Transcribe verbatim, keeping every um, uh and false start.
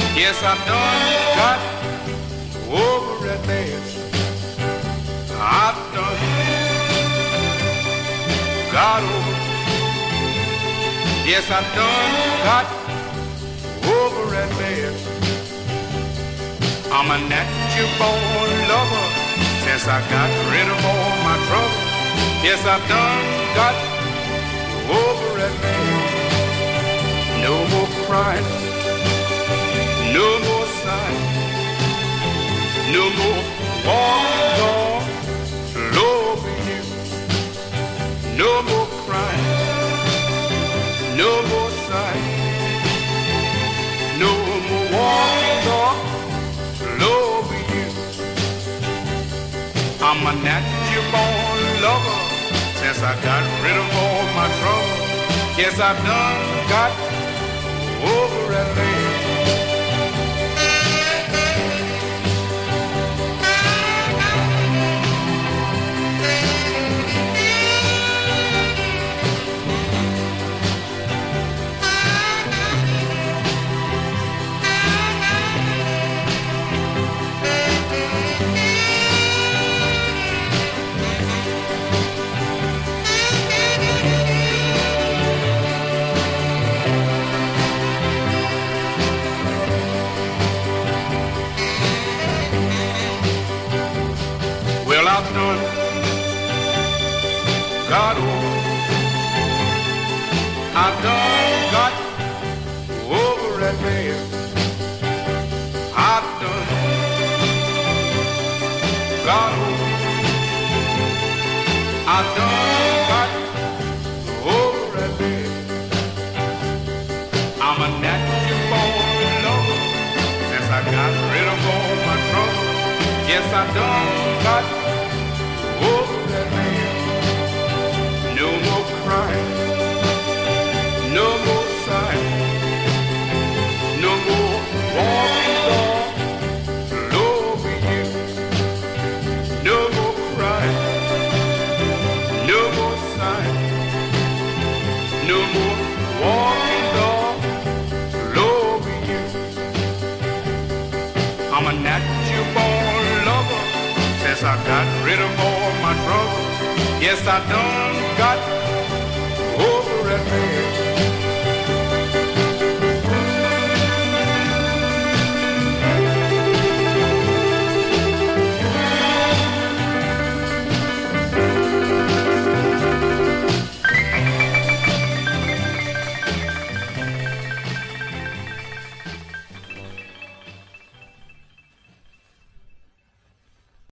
Yes, I done got over that bad. I done got over. Yes, I done got over that bad. I'm a natural born lover since I got rid of all my trouble. Yes, I done got over that bad. No more crying, no more sighing, no more walking on slow over you. No more crying, no more sighing, no more walking on slow over you. I'm a natural born lover since I got rid of all my trouble. Yes, I done got over that man. Well, I've done got over. I done got over that man. I've done got over. I done got over that man. I'm a natural born lover since I got rid of all my trouble. Yes, I done got over that man. No more crying, no more sighing, no more walking on slow over you. No more crying, no more sighing, no more walking on slow over you. I'm a natural born lover since I got rid of all my trouble. Yes, I done got over that man.